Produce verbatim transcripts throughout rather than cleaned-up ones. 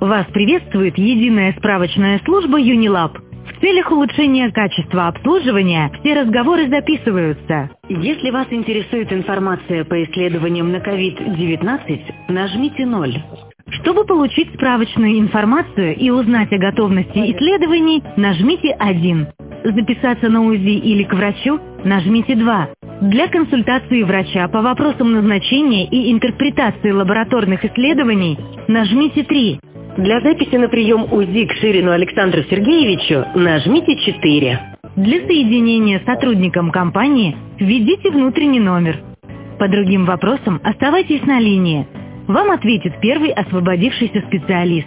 Вас приветствует единая справочная служба Юнилаб. В целях улучшения качества обслуживания все разговоры записываются. Если вас интересует информация по исследованиям на ковид девятнадцать, нажмите ноль. Чтобы получить справочную информацию и узнать о готовности исследований, нажмите один. Записаться на УЗИ или к врачу, нажмите два. Для консультации врача по вопросам назначения и интерпретации лабораторных исследований, нажмите три. Для записи на прием УЗИ к Ширину Александру Сергеевичу нажмите четыре. Для соединения с сотрудником компании введите внутренний номер. По другим вопросам оставайтесь на линии. Вам ответит первый освободившийся специалист.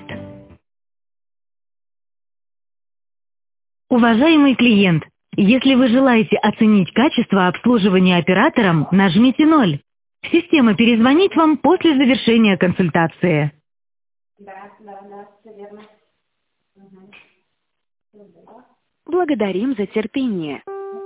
Уважаемый клиент, если вы желаете оценить качество обслуживания оператором, нажмите ноль. Система перезвонит вам после завершения консультации. Да, да, да, все верно. Угу. Благодарим за терпение.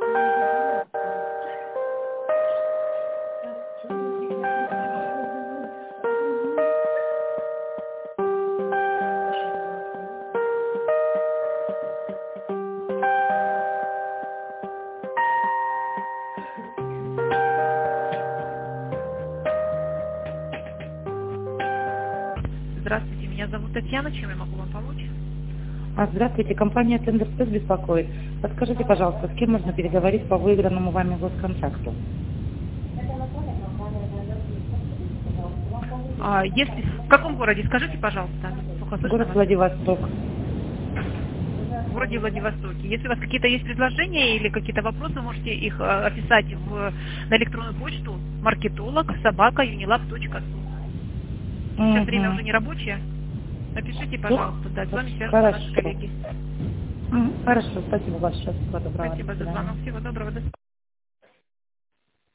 Здравствуйте, меня зовут Татьяна, чем я могу вам помочь? А, здравствуйте, компания Тендер Спец беспокоит. Подскажите, пожалуйста, с кем можно переговорить по выигранному вами госконтракту? А, если, в каком городе, скажите, пожалуйста. Плохо слышно Город вас. Владивосток. В городе Владивостоке. Если у вас какие-то есть предложения или какие-то вопросы, можете их а, описать в, на электронную почту маркетолог собака юнилаб точка су. Сейчас Угу. время уже не рабочее. Напишите, пожалуйста, да, с вами свяжутся Хорошо. наши коллеги. Угу. Хорошо, спасибо большое. Всего доброго. Спасибо До за свидания. звонок. Всего доброго. До свидания.